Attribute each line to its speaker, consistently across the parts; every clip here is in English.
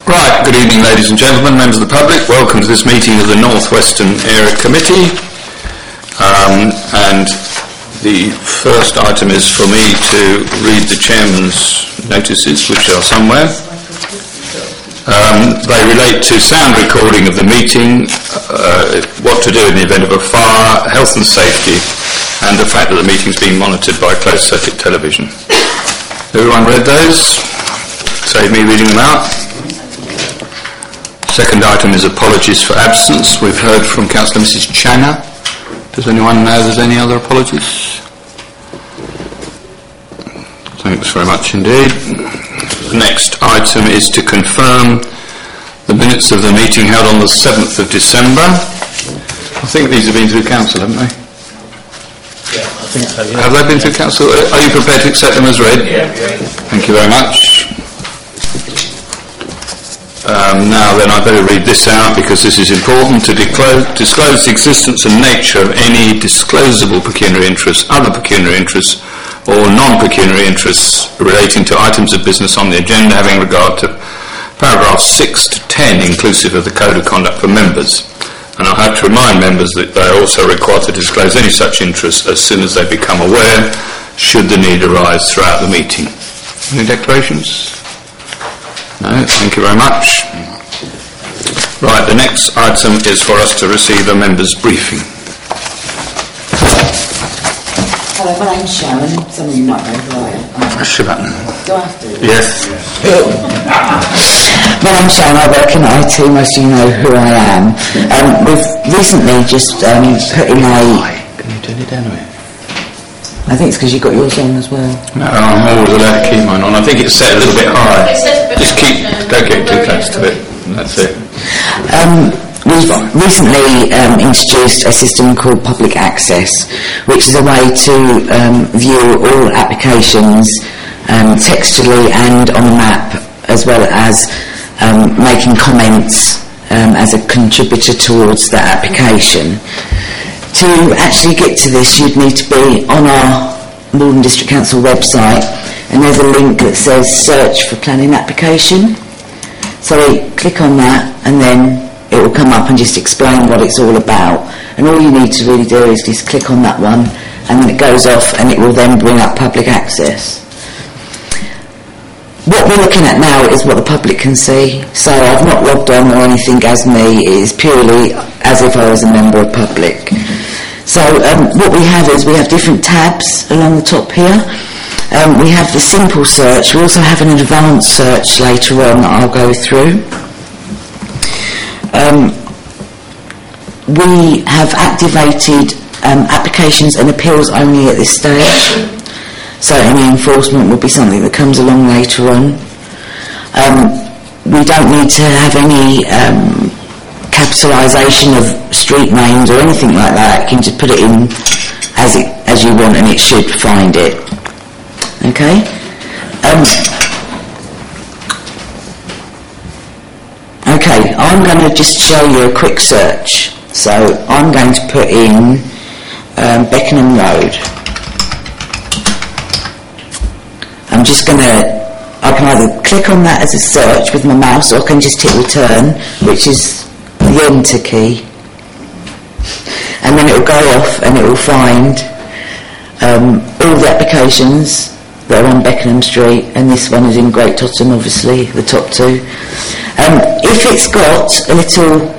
Speaker 1: Right, good evening ladies and gentlemen, members of the public. Welcome to this meeting of the North Western Area Committee. And the first item is for me to read the chairman's notices, which are somewhere. They relate to sound recording of the meeting, what to do in the event of a fire, health and safety, and the fact that the meeting is being monitored by closed circuit television. Everyone read those? Save me reading them out. Second item is apologies for absence. We've heard from Councillor Mrs. Channer. Does anyone know there's any other apologies? Thanks very much indeed. The next item is to confirm the minutes of the meeting held on the 7th of December. I think these have been through council, haven't they?
Speaker 2: Yeah, I think so, yeah.
Speaker 1: Have they been through council? Are you prepared to accept them as read?
Speaker 2: Yeah.
Speaker 1: Thank you very much. Now then, I better read this out because this is important. To disclose the existence and nature of any disclosable pecuniary interests, other pecuniary interests, or non-pecuniary interests relating to items of business on the agenda having regard to paragraphs 6 to 10 inclusive of the Code of Conduct for members. And I have to remind members that they are also required to disclose any such interests as soon as they become aware, should the need arise throughout the meeting. Any declarations? No, thank you very much. Right, the next item is for us to receive a member's briefing.
Speaker 3: Hello, my name's Sharon. Some of you might know who I am.
Speaker 1: Sharon.
Speaker 3: Do I have to?
Speaker 1: Yes.
Speaker 3: My name's Sharon. I work in IT. Most of you know who I am. We've recently just put in a...
Speaker 1: Can you turn it down a bit?
Speaker 3: I think it's because you've got yours on as well.
Speaker 1: No, I'm always allowed to keep mine on. I think it's set a little bit high. Just don't get too close to it. That's it.
Speaker 3: We've recently introduced a system called Public Access, which is a way to view all applications textually and on the map, as well as making comments as a contributor towards that application. To actually get to this, you'd need to be on our Malden District Council website, and there's a link that says search for planning application. So click on that, and then it will come up and just explain what it's all about. And all you need to really do is just click on that one, and then it goes off, and it will then bring up public access. What we're looking at now is what the public can see. So I've not logged on or anything as me. It is purely as if I was a member of public. So what we have is we have different tabs along the top here. We have the simple search. We also have an advanced search later on that I'll go through. We have activated applications and appeals only at this stage. So any enforcement will be something that comes along later on. We don't need to have any capitalisation of street names or anything like that. You can just put it in as you want, and it should find it. Okay. Okay, I'm going to just show you a quick search. So I'm going to put in Beckenham Road. I'm just going to, I can either click on that as a search with my mouse, or I can just hit return, which is the enter key. And then it will go off and it will find all the applications that are on Beckenham Street, and this one is in Great Totham, obviously, the top two. If it's got a little,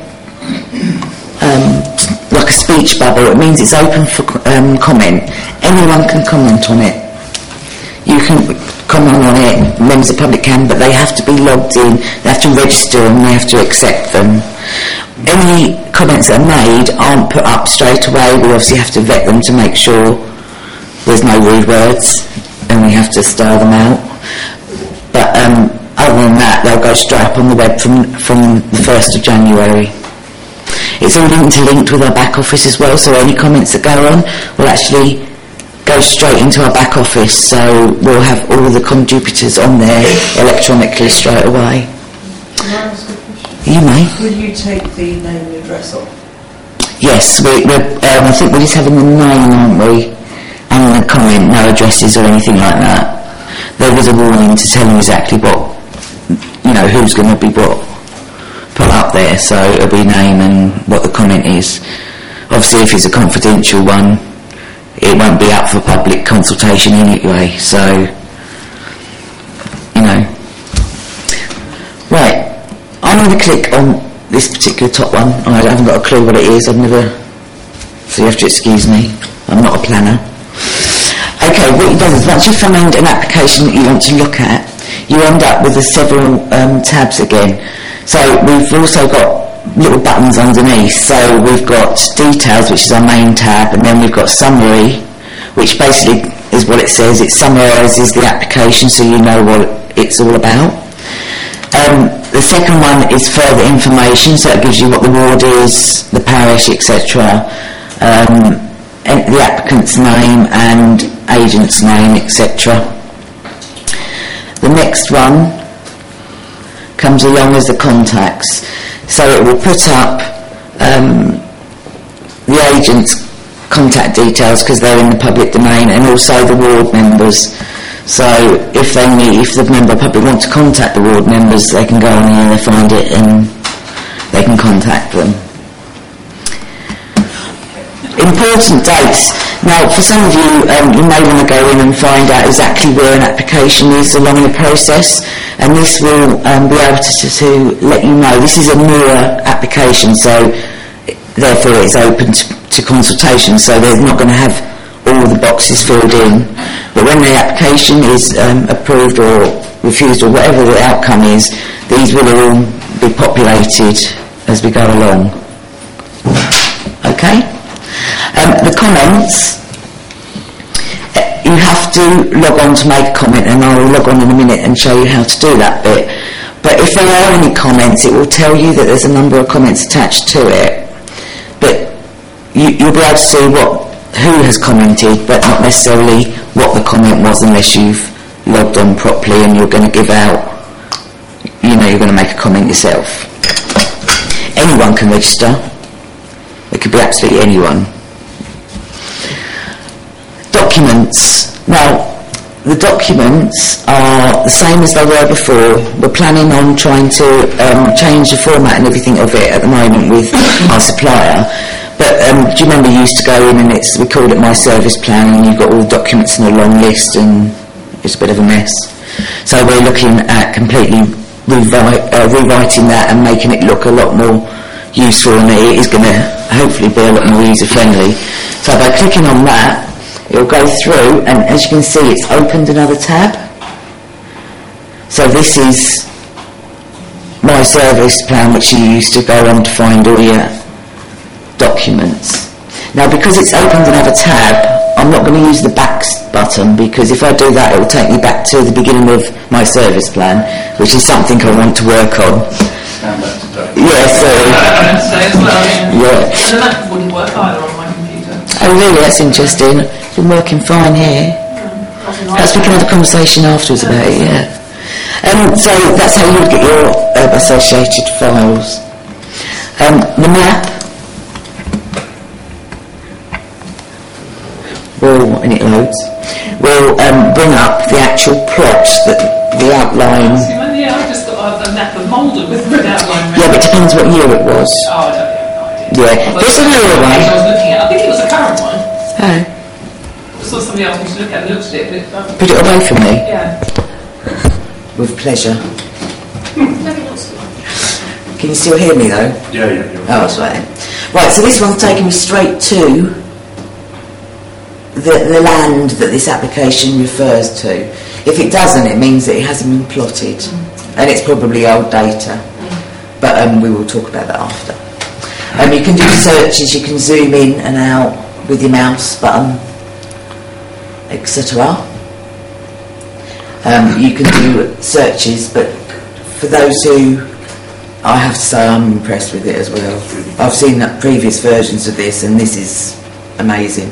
Speaker 3: like a speech bubble, it means it's open for comment. Anyone can comment on it. You can comment on it, members of the public can, but they have to be logged in, they have to register, and they have to accept them. Any comments that are made aren't put up straight away. We obviously have to vet them to make sure there's no rude words, and we have to star them out. But other than that, they'll go straight up on the web from the 1st of January. It's all interlinked with our back office as well, so any comments that go on will actually go straight into our back office, so we'll have all the contributors on there electronically straight away.
Speaker 4: Can I ask a question?
Speaker 3: You may.
Speaker 4: Will you take the name and address off?
Speaker 3: Yes, I think we're just having the name, aren't we? And the comment, no addresses or anything like that. There was a warning to tell them exactly what who's going to be put up there. So it'll be name and what the comment is. Obviously, if it's a confidential one, it won't be up for public consultation anyway. So, Right, I'm going to click on this particular top one. I haven't got a clue what it is. So you have to excuse me. I'm not a planner. Okay, what you've done is once you find an application that you want to look at, you end up with the several tabs again. So we've also got little buttons underneath. So we've got details, which is our main tab, and then we've got summary, which basically is what it says. It summarises the application so you know what it's all about. The second one is further information, so it gives you what the ward is, the parish, etc., the applicant's name and agent's name, etc. The next one comes along as the contacts, so it will put up the agent's contact details because they're in the public domain, and also the ward members. So if the member of the public want to contact the ward members, they can go on here, they find it, and they can contact them. Important dates. Now, for some of you, you may want to go in and find out exactly where an application is along the process, and this will be able to let you know. This is a newer application, so therefore it's open to consultation, so they're not going to have all the boxes filled in. But when the application is approved or refused or whatever the outcome is, these will all be populated as we go along. Okay? The comments, you have to log on to make a comment, and I will log on in a minute and show you how to do that bit. But if there are any comments, it will tell you that there's a number of comments attached to it. But you'll be able to see who has commented, but not necessarily what the comment was unless you've logged on properly and you're going to give out, you're going to make a comment yourself. Anyone can register. It could be absolutely anyone. Documents. Now, the documents are the same as they were before. We're planning on trying to change the format and everything of it at the moment with our supplier. But do you remember you used to go in and we called it My Service Plan, and you've got all the documents in a long list, and it's a bit of a mess. So we're looking at completely rewriting that and making it look a lot more useful, and it is going to hopefully be a lot more user-friendly. So by clicking on that, it'll go through, and as you can see, it's opened another tab. So this is My Service Plan, which you used to go on to find all your documents. Now, because it's opened another tab, I'm not going to use the back button, because if I do that, it will take me back to the beginning of My Service Plan, which is something I want to work on. Yeah, sorry. Yeah.
Speaker 5: The Mac wouldn't work either on my computer.
Speaker 3: Oh, really? That's interesting. It's been working fine here. Perhaps we can have a conversation afterwards about it, yeah. So that's how you would get your associated files. The map will, and it loads, will bring up the actual plot, the outline.
Speaker 5: Yeah, I've just got a map of Malden with an outline.
Speaker 3: Yeah, but it depends what year it was.
Speaker 5: Oh, I don't have no idea.
Speaker 3: Yeah, there's a newer one.
Speaker 5: I was looking at, I think it was a current one.
Speaker 3: Oh.
Speaker 5: I saw somebody else to look at and looked at it, but
Speaker 3: Put it away from me.
Speaker 5: yeah.
Speaker 3: With pleasure. Can you still hear me though?
Speaker 2: Yeah.
Speaker 3: Oh, that's right. Right, so this one's taking me straight to the land that this application refers to. If it doesn't, it means that it hasn't been plotted, and it's probably old data. But we will talk about that after. You can do searches, you can zoom in and out with your mouse button, etc. You can do searches, but for those who, I have to say I'm impressed with it as well. I've seen previous versions of this, and this is amazing.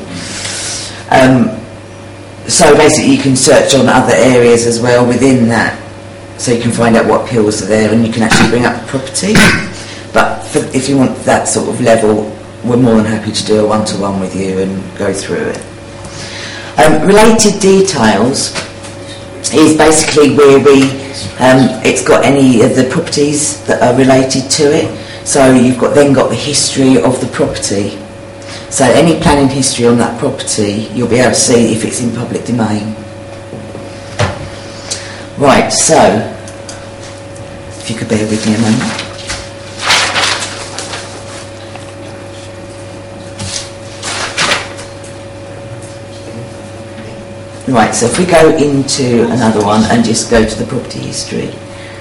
Speaker 3: So basically you can search on other areas as well within that, so you can find out what appeals are there, and you can actually bring up the property. But if you want that sort of level, we're more than happy to do a one-to-one with you and go through it. Related details is basically where we It's got any of the properties that are related to it. So you've then got the history of the property. So any planning history on that property, you'll be able to see if it's in public domain. Right, so if you could bear with me a moment. Right, so if we go into another one and just go to the property history.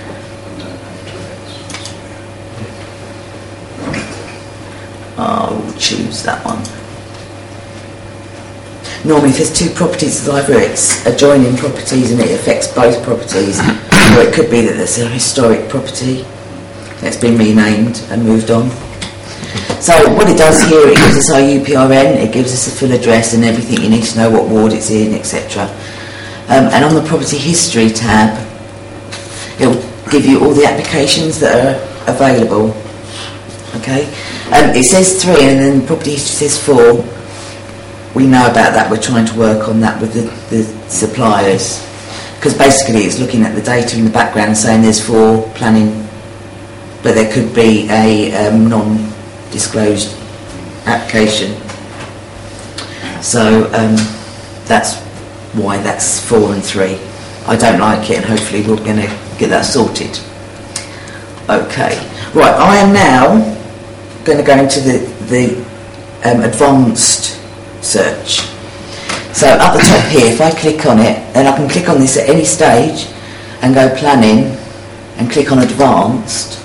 Speaker 3: I'll choose that one. Normally if there's two properties, either it's adjoining properties and it affects both properties, or it could be that there's a historic property that's been renamed and moved on. So what it does here, it gives us our UPRN, it gives us a full address and everything you need to know, what ward it's in, etc. And on the property history tab, it'll give you all the applications that are available. Okay, it says 3 and then property history says 4. We know about that, we're trying to work on that with the suppliers, because basically it's looking at the data in the background saying there's 4 planning, but there could be a non-disclosed application. So that's why that's 4 and 3. I don't like it, and hopefully we're going to get that sorted. Okay, right, I am now going to go into the advanced search. So at the top here, if I click on it, then I can click on this at any stage and go planning and click on advanced.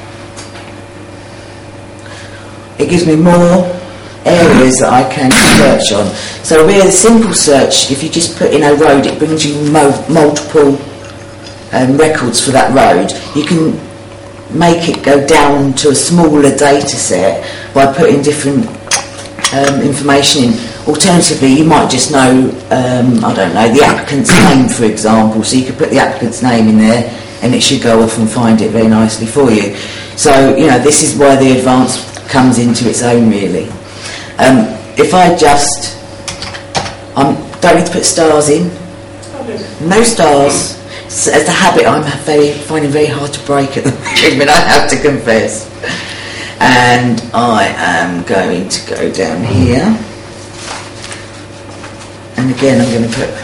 Speaker 3: It gives me more areas that I can search on. So with a simple search, if you just put in a road, it brings you multiple records for that road. You can make it go down to a smaller data set by putting different information in. Alternatively, you might just know, I don't know, the applicant's name, for example, so you could put the applicant's name in there and it should go off and find it very nicely for you. So, you know, this is where the advanced comes into its own, really. If I just, don't need to put stars in, no stars. So it's a habit I'm finding very hard to break at the moment, I have to confess. And I am going to go down here, and again I'm going to put,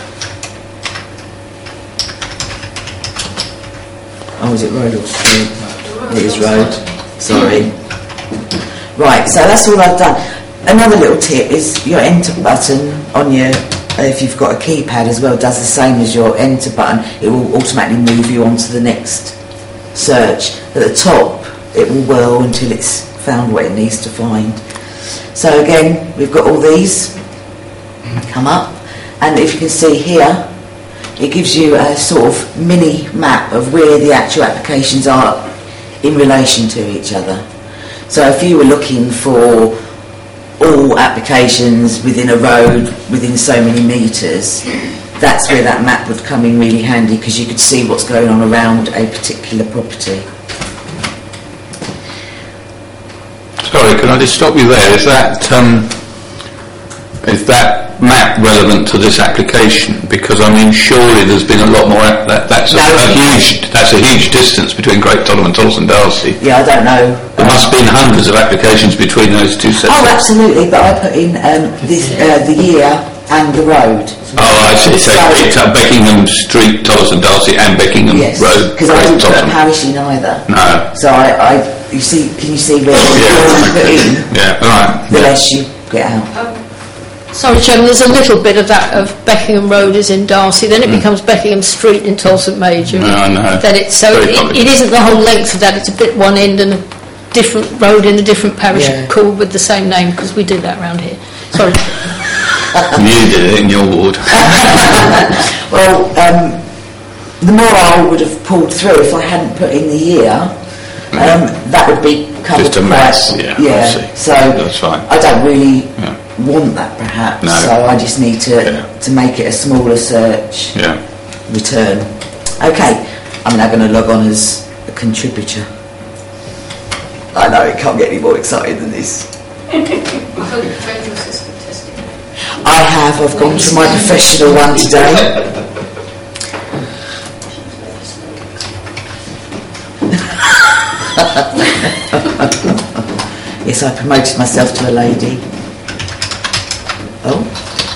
Speaker 3: is it road or street? It is road, sorry. Right, so that's all I've done. Another little tip is your enter button on your, if you've got a keypad as well, does the same as your enter button. It will automatically move you on to the next search. At the top, it will whirl until it's found what it needs to find. So again, we've got all these come up, and if you can see here, it gives you a sort of mini map of where the actual applications are in relation to each other. So if you were looking for all applications within a road within so many metres, that's where that map would come in really handy, because you could see what's going on around a particular property.
Speaker 1: Sorry, can I just stop you there? Is that map relevant to this application? Because I mean, surely there's been a lot more. That's a huge distance between Great Tollham and Tolson Darcy.
Speaker 3: Yeah, I don't know.
Speaker 1: There must have been hundreds of applications between those two sets.
Speaker 3: Oh, absolutely. But I put in the year and the road.
Speaker 1: Oh, I see. So it picked up Beckingham Street, Tolson Darcy, and Beckingham Road.
Speaker 3: Because I didn't put a parish in either.
Speaker 1: No.
Speaker 3: So you see, can you see where you put in?
Speaker 1: Yeah, right.
Speaker 3: The less you get out.
Speaker 6: Sorry, Chairman, there's a little bit of that of Beckingham Road is in Darcy, then it becomes Beckingham Street in Tolson Major.
Speaker 1: No, I know.
Speaker 6: So it isn't the whole length of that, it's a bit one end and a different road in a different parish called with the same name, because we do that around here. Sorry.
Speaker 1: You did it in your ward.
Speaker 3: Well, the more I would have pulled through if I hadn't put in the year, that would be covered.
Speaker 1: Just a mess,
Speaker 3: yeah.
Speaker 1: I see.
Speaker 3: So
Speaker 1: that's fine.
Speaker 3: I don't really want that, perhaps.
Speaker 1: No.
Speaker 3: So I just need to make it a smaller search.
Speaker 1: Yeah.
Speaker 3: Return. Okay, I'm now going to log on as a contributor. I know, it can't get any more exciting than this. I've gone to my professional one today. Yes, I promoted myself to a lady. Oh.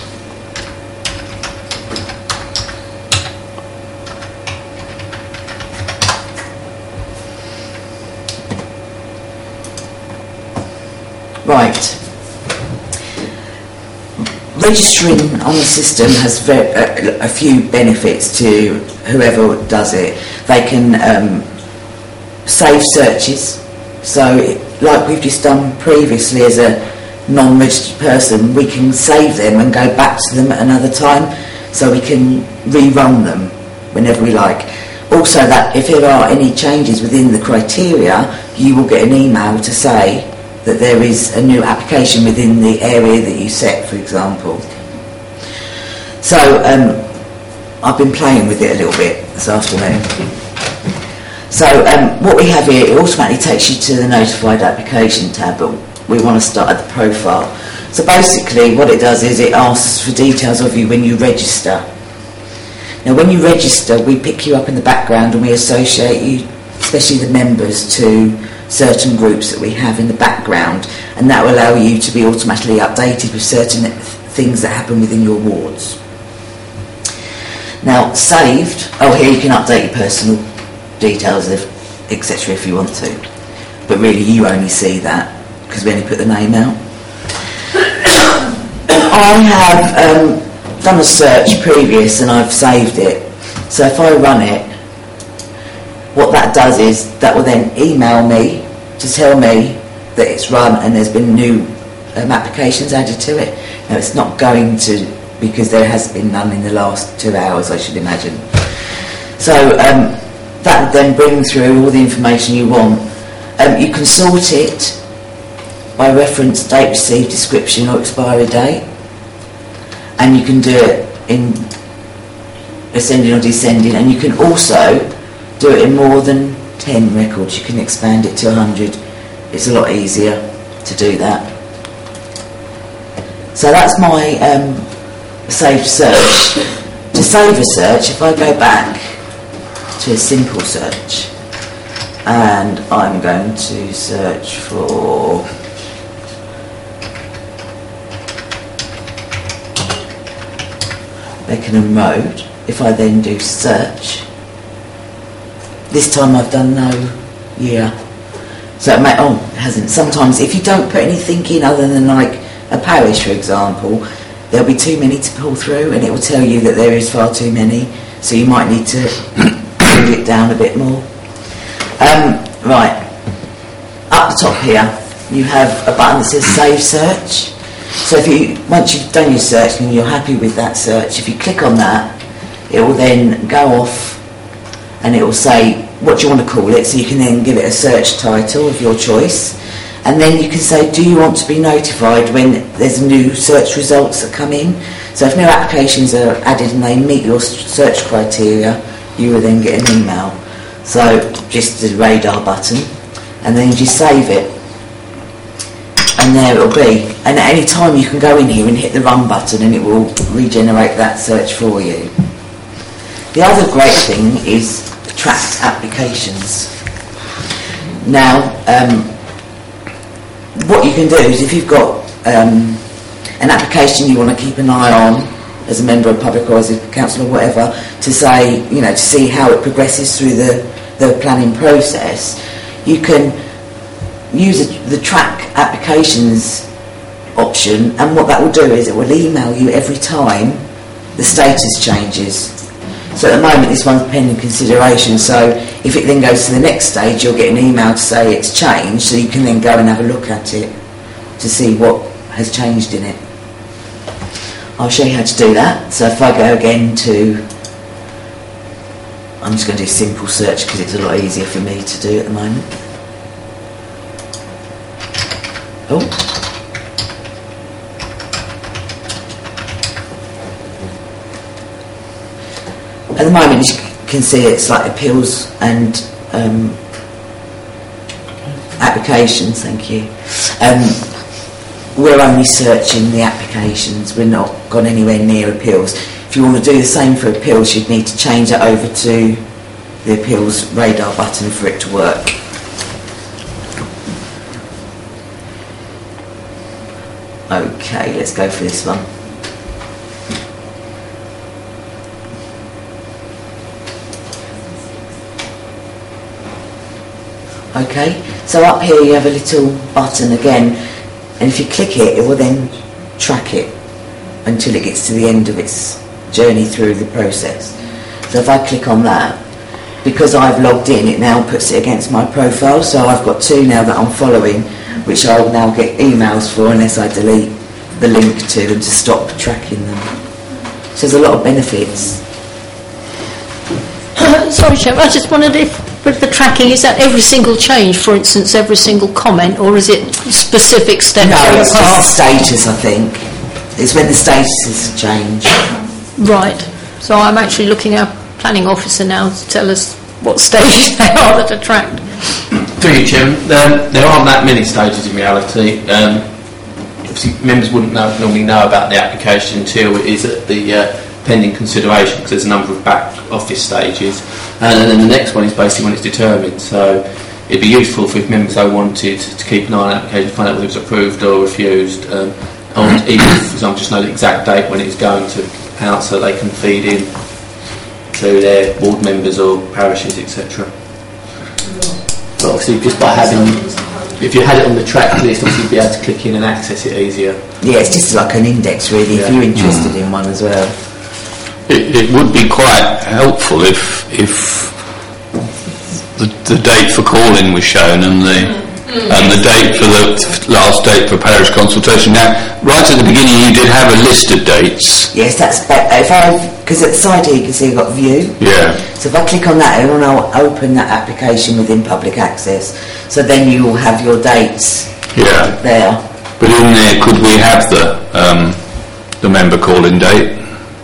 Speaker 3: Right. Registering on the system has a few benefits to whoever does it. They can save searches. So, like we've just done previously as a non-registered person, we can save them and go back to them at another time, so we can rerun them whenever we like. Also, that if there are any changes within the criteria, you will get an email to say that there is a new application within the area that you set, for example. So, I've been playing with it a little bit this afternoon. So, what we have here, it automatically takes you to the notified application tab, but we want to start at the profile. So basically what it does is it asks for details of you when you register. Now when you register, we pick you up in the background and we associate you, especially the members, to certain groups that we have in the background, and that will allow you to be automatically updated with certain things that happen within your wards. Now saved, here you can update your personal details, etc. if you want to, but really you only see that because we only put the name out. I have done a search previous and I've saved it, so if I run it, what that does is that will then email me to tell me that it's run and there's been new applications added to it. Now it's not going to, because there has been none in the last 2 hours, I should imagine. So that would then bring through all the information you want. You can sort it by reference, date received, description or expiry date, and you can do it in ascending or descending, and you can also do it in more than 10 records. You can expand it to 100. It's a lot easier to do that. So that's my saved search. To save a search, if I go back to a simple search, and I'm going to search for Beckenham Road. If I then do search, this time I've done no year, so it hasn't. Sometimes if you don't put anything in other than like a parish, for example, there'll be too many to pull through, and it will tell you that there is far too many, so you might need to pull it down a bit more. Right, up the top here you have a button that says Save Search. So once you've done your search and you're happy with that search, if you click on that, it will then go off and it will say what you want to call it, so you can then give it a search title of your choice, and then you can say, do you want to be notified when there's new search results that come in? So if new applications are added and they meet your search criteria, you will then get an email. So just the radar button, and then you just save it, and there it will be. And at any time you can go in here and hit the run button and it will regenerate that search for you. The other great thing is tracked applications. Now, what you can do is, if you've got an application you want to keep an eye on as a member of public or as a council or whatever, to say, to see how it progresses through the planning process, you can use the track applications option, and what that will do is it will email you every time the status changes. So at the moment this one's pending consideration, so if it then goes to the next stage, you'll get an email to say it's changed, so you can then go and have a look at it to see what has changed in it. I'll show you how to do that. So if I go again to, I'm just going to do simple search because it's a lot easier for me to do at the moment. At the moment, as you can see, it's like appeals and applications. Thank you. We're only searching the applications. We're not gone anywhere near appeals. If you want to do the same for appeals, you'd need to change it over to the appeals radar button for it to work. Okay, let's go for this one. Okay, so up here you have a little button again, and if you click it, it will then track it until it gets to the end of its journey through the process. So if I click on that, because I've logged in, it now puts it against my profile, so I've got 2 now that I'm following, which I'll now get emails for unless I delete the link to them to stop tracking them. So there's a lot of benefits.
Speaker 6: Sorry, Chair, I just wondered if with the tracking, is that every single change, for instance, every single comment, or is it specific steps?
Speaker 3: No, it's just status, I think. It's when the statuses change.
Speaker 6: Right. So I'm actually looking at our planning officer now to tell us what stages they are that are tracked.
Speaker 2: Through you, Jim. There aren't that many stages in reality. Obviously, members wouldn't normally know about the application until it is at the pending consideration, because there's a number of back office stages, and then the next one is basically when it's determined. So it'd be useful if members though wanted to keep an eye on an application, find out whether it was approved or refused, or even, for example, just know the exact date when it's going to out, so they can feed in to their ward members or parishes, etc. But obviously, just by having, if you had it on the track list, obviously you'd be able to click in and access it easier.
Speaker 3: Yeah, it's just like an index really, if you're interested in one as well.
Speaker 1: It would be quite helpful if the date for calling was shown and the date for the last date for parish consultation. Now, right at the beginning, you did have a list of dates.
Speaker 3: Yes, that's because at the side here you can see you've got view.
Speaker 1: Yeah.
Speaker 3: So if I click on that, it will now open that application within public access. So then you will have your dates.
Speaker 1: Yeah.
Speaker 3: There.
Speaker 1: But in there, could we have the member calling date?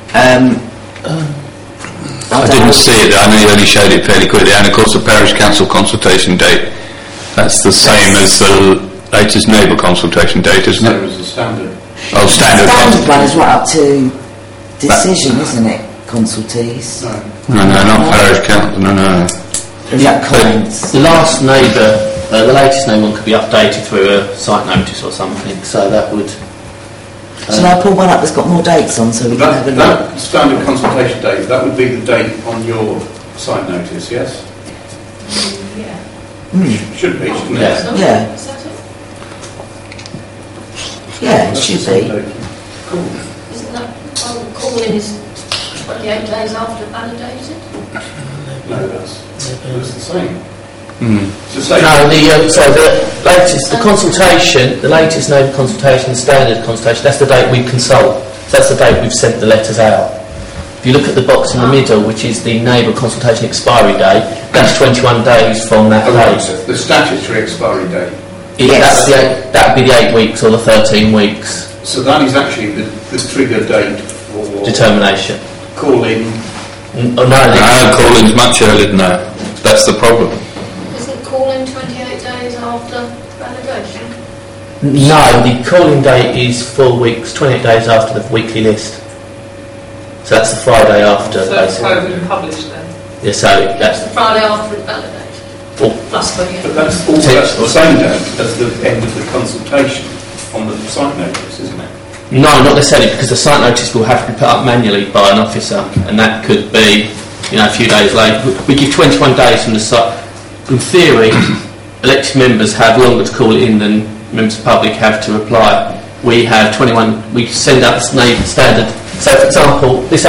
Speaker 1: I didn't see it. I know you only showed it fairly quickly. And of course, the parish council consultation date. That's the same as the latest neighbour consultation date, isn't it?
Speaker 7: Same as the standard.
Speaker 1: Oh, standard.
Speaker 3: Standard one is right up to decision, isn't it? Consultees.
Speaker 1: No, not parish council. No.
Speaker 3: Is that comments?
Speaker 2: The last neighbour, the latest neighbour one could be updated through a site notice or something, so that would...
Speaker 3: Shall I pull one up that's got more dates on so we can have a look?
Speaker 7: That standard consultation date, that would be the date on your site notice, yes? Should be, shouldn't it?
Speaker 3: Yeah. Yeah, it should be.
Speaker 6: Isn't that calling is 28 days after validated?
Speaker 7: No, that's the same. It's the same.
Speaker 2: No, the latest, the consultation, the latest neighbour consultation, the standard consultation, that's the date we consult. So that's the date we've sent the letters out. If you look at the box in the middle, which is the neighbour consultation expiry date, that's 21 days from that date.
Speaker 7: The statutory expiry date.
Speaker 3: Yes.
Speaker 2: That would be the 8 weeks or the 13 weeks.
Speaker 7: So that is actually the trigger date for
Speaker 2: Determination.
Speaker 7: calling.
Speaker 2: No,
Speaker 1: Calling's much earlier than that. That's the problem.
Speaker 6: Isn't calling 28 days after validation?
Speaker 2: no, the calling date is 4 weeks, 28 days after the weekly list. So that's the Friday after,
Speaker 5: So it's
Speaker 2: basically.
Speaker 5: been published then?
Speaker 2: Yeah, so that's
Speaker 5: The Friday after it's validated? Plus 28.
Speaker 7: But that's the same date as the end of the consultation on the site notice, isn't it?
Speaker 2: No, not necessarily, because the site notice will have to be put up manually by an officer, and that could be, a few days later. We give 21 days from the site. In theory, elected members have longer to call it in than members of the public have to reply. We have 21. We send out the standard. So, for example, this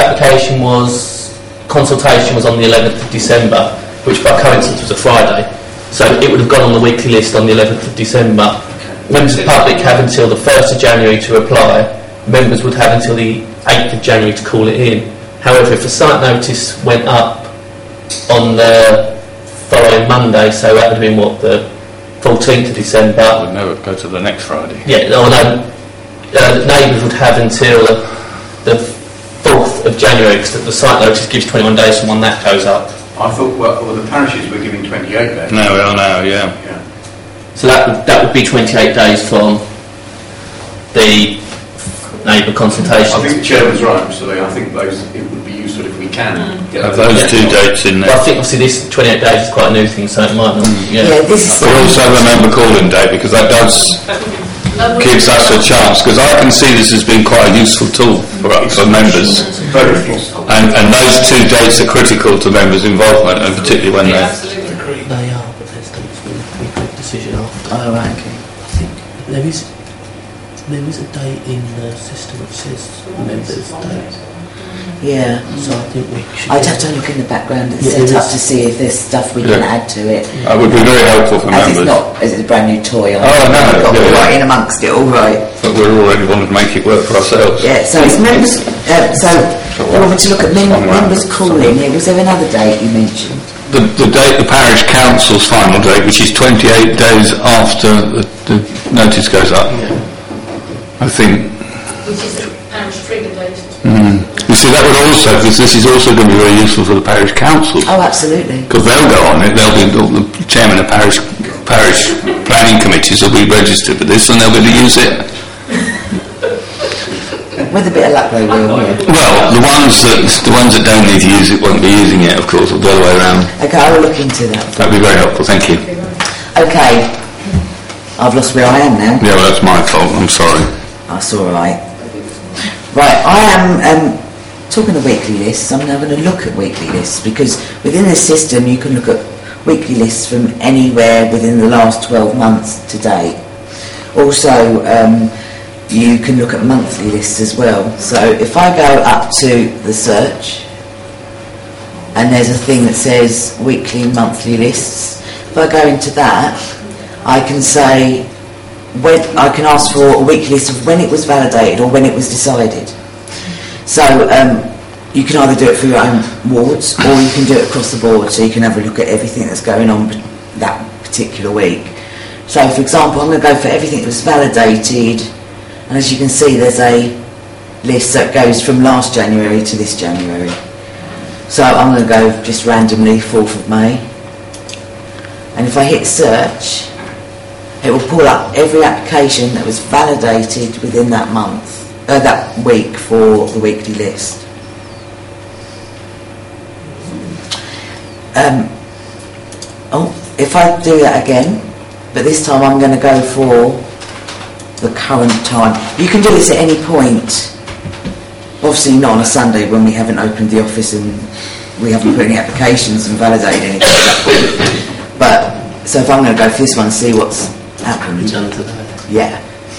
Speaker 2: consultation was on the 11th of December, which by coincidence was a Friday. So it would have gone on the weekly list on the 11th of December. Members of the public have until the 1st of January to reply. Members would have until the 8th of January to call it in. However, if the site notice went up on the following Monday, so that would have been the 14th of December.
Speaker 1: That would never go to the next Friday.
Speaker 2: Yeah, neighbours would have until the 4th of January, because the site notice gives 21 days from when that goes up.
Speaker 7: I thought, well, the parishes were giving 28 days.
Speaker 1: No, yeah.
Speaker 2: So that would be 28 days from the neighbour consultation.
Speaker 7: I think the chair was right, actually. I think it would be useful if we can get
Speaker 1: Have those two dates in there.
Speaker 2: But I think obviously this 28 days is quite a new thing, so it might not.
Speaker 3: Yeah, this is...
Speaker 1: But also have a member calling date, because that does gives us a chance, because I can see this has been quite a useful tool for members.
Speaker 7: Very useful.
Speaker 1: And those 2 dates are critical to members' involvement, and particularly when
Speaker 5: Yeah,
Speaker 1: they're...
Speaker 5: absolutely.
Speaker 2: They are, but there's dates when we make a decision after.
Speaker 3: Oh, right, okay.
Speaker 2: I think there is a date in the system that says members' date.
Speaker 3: Yeah.
Speaker 2: So I think we should...
Speaker 3: I'd have to look in the background and
Speaker 2: Yeah,
Speaker 3: set
Speaker 2: there
Speaker 3: up
Speaker 2: is.
Speaker 3: to see if there's stuff we can
Speaker 1: Yeah.
Speaker 3: add to it.
Speaker 1: That would be very helpful for
Speaker 3: As it's
Speaker 1: members.
Speaker 3: not, as it's a brand new toy.
Speaker 1: Oh, no,
Speaker 3: We've got
Speaker 1: yeah,
Speaker 3: all
Speaker 1: yeah.
Speaker 3: right in amongst it, all right.
Speaker 1: But we're already wanting to make it work for ourselves.
Speaker 3: Yeah, so it's members, so we wanted to look at members calling. Yeah, was there another date you mentioned?
Speaker 1: The date, the parish council's final date, which is 28 days after the notice goes up. I think.
Speaker 6: Which is the parish trigger date.
Speaker 1: You see, that would also, because this is also going to be very useful for the parish councils,
Speaker 3: Oh, absolutely.
Speaker 1: because they'll go on it. They'll be the chairman of parish planning committees will be registered with this, and they'll be able to use it.
Speaker 3: With a bit of luck, they will. Yeah.
Speaker 1: Well, the ones that don't need to use it won't be using it, of course, or the other way around.
Speaker 3: Okay, I will look into that.
Speaker 1: That'd be very helpful. Thank you.
Speaker 3: Okay, I've lost where I am now.
Speaker 1: Yeah, well, that's my fault. I'm sorry.
Speaker 3: That's all right. Right, I am talking of weekly lists. I'm now going to look at weekly lists, because within this system you can look at weekly lists from anywhere within the last 12 months to date. Also, you can look at monthly lists as well. So if I go up to the search, and there's a thing that says weekly and monthly lists, if I go into that, I can say, when I can ask for a weekly list of when it was validated or when it was decided. So you can either do it for your own wards, or you can do it across the board, so you can have a look at everything that's going on that particular week. So for example, I'm going to go for everything that was validated, and as you can see there's a list that goes from last January to this January. So I'm going to go just randomly 4th of May, and if I hit search, it will pull up every application that was validated within that month, that week, for the weekly list. If I do that again, but this time I'm going to go for the current time. You can do this at any point. Obviously not on a Sunday when we haven't opened the office and we haven't put any applications and validated anything at that point. But, so if I'm going to go for this one, see what's happened.
Speaker 2: done today.
Speaker 3: Yeah.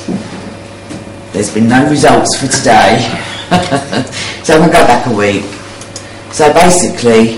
Speaker 3: There's been no results for today. So I'm going to go back a week. So basically,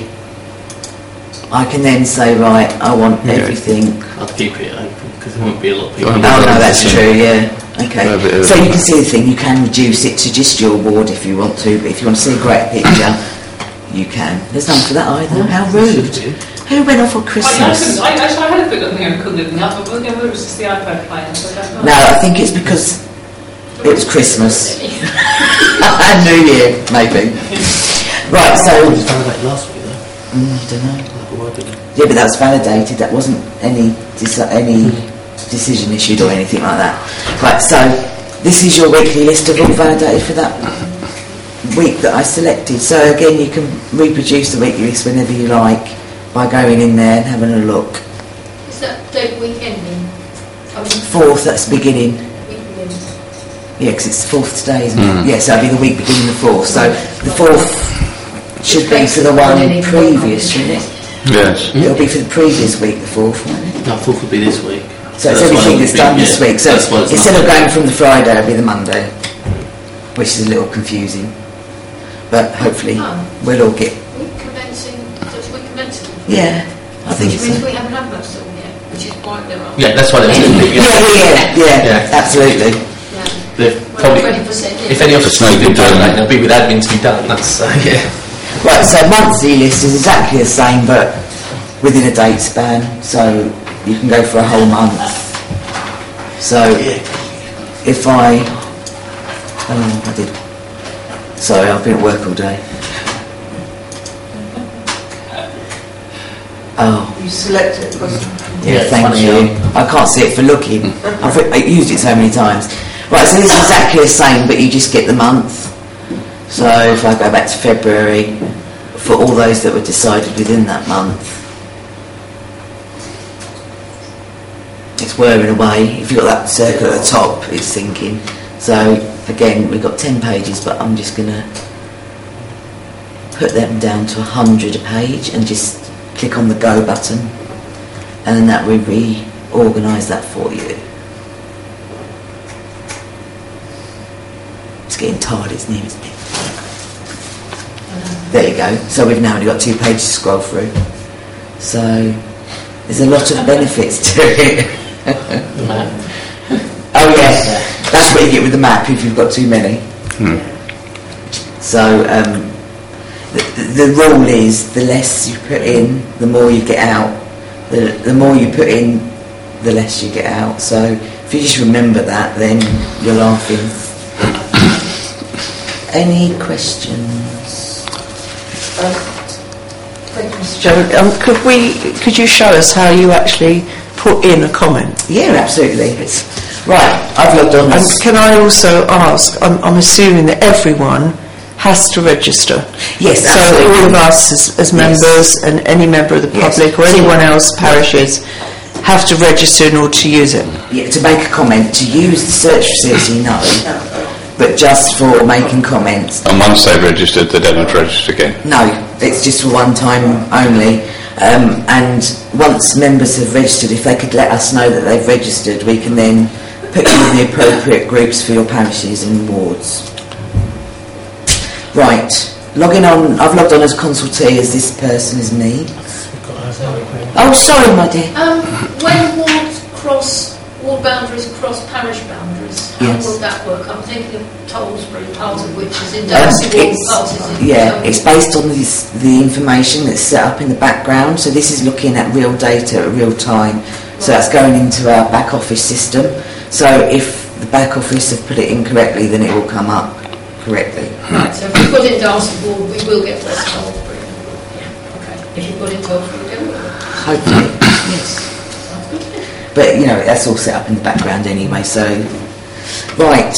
Speaker 3: I can then say, right, I want everything.
Speaker 2: I'll keep it open because there won't be a lot of people.
Speaker 3: Oh no, that's true, yeah. Okay.
Speaker 1: A bit of-
Speaker 3: So you can see the thing, you can reduce it to just your ward if you want to, but if you want to see a great picture, you can. There's none for that either. How rude. Who went off for Christmas?
Speaker 5: I had a quick look and I couldn't open it up, but whether it was just the iPad playing, so I don't know.
Speaker 3: No, I think it's because it was Christmas. And New Year, maybe. Right, so...
Speaker 2: It was validated last week though.
Speaker 3: I don't know.
Speaker 2: Like a word, didn't it?
Speaker 3: Yeah, but that was validated. That wasn't any decision issued or anything like that. Right, so this is your weekly list of all validated for that week that I selected. So again, you can reproduce the weekly list whenever you like by going in there and having a look.
Speaker 6: Is that date week ending? I mean,
Speaker 3: 4th, that's beginning.
Speaker 6: week beginning.
Speaker 3: Yeah, because it's the 4th today, isn't it? Yeah, so that'll be the week beginning the 4th. So the 4th should be for the one previous, shouldn't it?
Speaker 1: Yes.
Speaker 3: It'll be for the previous week, the 4th, won't it?
Speaker 2: No, I thought it would be this week.
Speaker 3: So it's
Speaker 2: that's why
Speaker 3: everything
Speaker 2: it
Speaker 3: that's
Speaker 2: would
Speaker 3: done
Speaker 2: be-
Speaker 3: this
Speaker 2: yeah,
Speaker 3: week. So
Speaker 2: that's why it's
Speaker 3: instead of
Speaker 2: Monday.
Speaker 3: going from the Friday, it'll be the Monday, which is a little confusing. But hopefully we'll all get...
Speaker 6: Week commencing, just week commencing.
Speaker 3: Yeah, I think
Speaker 6: Which means
Speaker 3: so.
Speaker 6: we haven't had most of them yet, which is why there are.
Speaker 2: Yeah, that's why there's two big.
Speaker 3: Yeah, absolutely.
Speaker 2: They've probably,
Speaker 6: 20%
Speaker 2: if any of us
Speaker 1: It's no
Speaker 2: have been
Speaker 1: good
Speaker 2: done,
Speaker 1: doing
Speaker 2: that,
Speaker 1: that.
Speaker 2: they'll be with admin to be done. That's yeah.
Speaker 3: Right, so monthly list is exactly the same, but within a date span. So you can go for a whole month. So if I... I did. Sorry, I've been at work all day. Oh.
Speaker 4: You select it, wasn't it?
Speaker 3: Yeah,
Speaker 2: it's
Speaker 3: thank
Speaker 2: funny,
Speaker 3: you. I can't see it for looking. I've used it so many times. Right, so this is exactly the same, but you just get the month. So if I go back to February, for all those that were decided within that month, it's whirring away. If you've got that circle at the top, it's thinking. So again, we've got 10 pages, but I'm just going to put them down to 100 a page and just click on the go button, and then that will reorganise that for you. It's getting tired, it's near, isn't it? There you go. So we've now only got 2 pages to scroll through. So there's a lot of benefits to it. Oh yes, that's what you get with the map if you've got too many. So the rule is the less you put in, the more you get out. The more you put in, the less you get out. So if you just remember that, then you're laughing. Any questions?
Speaker 4: Could you show us how you actually put in a comment?
Speaker 3: Yeah, absolutely. Right, I've logged on.
Speaker 4: And can I also ask, I'm assuming that everyone has to register.
Speaker 3: Yes,
Speaker 4: so
Speaker 3: absolutely.
Speaker 4: all of us as members and any member of the public or anyone else, parishes, have to register in order to use it.
Speaker 3: Yeah, to make a comment, to use the search facility, no, but just for making comments.
Speaker 1: And once they've registered, they don't have to register again?
Speaker 3: No, it's just for one time only. And once members have registered, if they could let us know that they've registered, we can then put you in the appropriate groups for your parishes and wards. Right, logging on. I've logged on as consultee, as this person is me. Oh, sorry, my dear.
Speaker 6: When ward boundaries cross parish boundaries, how
Speaker 3: Yes.
Speaker 6: will that work? I'm thinking of Tollsbury, part of which is in Dunstable, part is in...
Speaker 3: It's based on the information that's set up in the background. So this is looking at real data at real time. So that's going into our back office system. So if the back office have put it incorrectly, then it will come up correctly.
Speaker 6: Right, so if we put in Dunstable, we will get West Tollsbury. Yeah, okay. If you put in Tollsbury, we will.
Speaker 3: Hopefully, yes. But, you know, that's all set up in the background anyway, so... Right,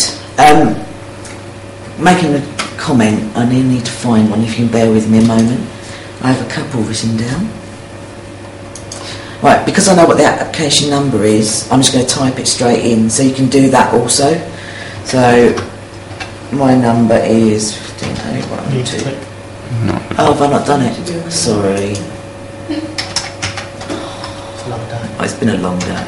Speaker 3: making a comment, I need to find one, if you can bear with me a moment. I have a couple written down. Right, because I know what the application number is, I'm just going to type it straight in, so you can do that also. So, my number is 15012. Oh, have I not done it? Sorry. Oh, it's been a long day.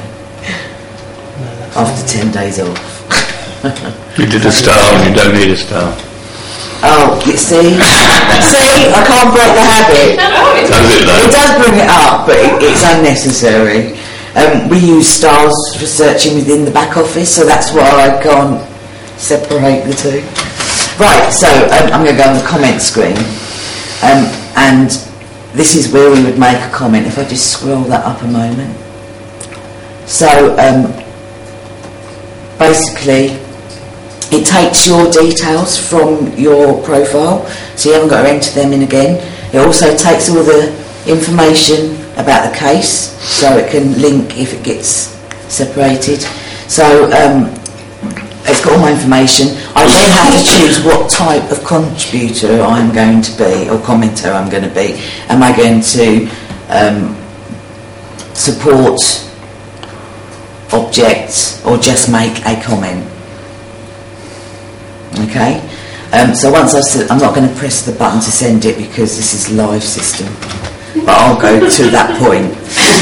Speaker 3: After 10 days off.
Speaker 1: You did a star and you don't need a star.
Speaker 3: Oh, you see? I can't break the habit.
Speaker 1: Does it though?
Speaker 3: It does bring it up, but it's unnecessary. We use stars for searching within the back office, so that's why I can't separate the two. Right, so I'm going to go on the comment screen. And this is where we would make a comment. If I just scroll that up a moment. So basically it takes your details from your profile, so you haven't got to enter them in again. It also takes all the information about the case, so it can link if it gets separated. So it's got all my information. I then have to choose what type of contributor I'm going to be, or commenter I'm going to be. Am I going to support objects or just make a comment? Okay, so once I've said, I'm not going to press the button to send it because this is live system, but I'll go to that point.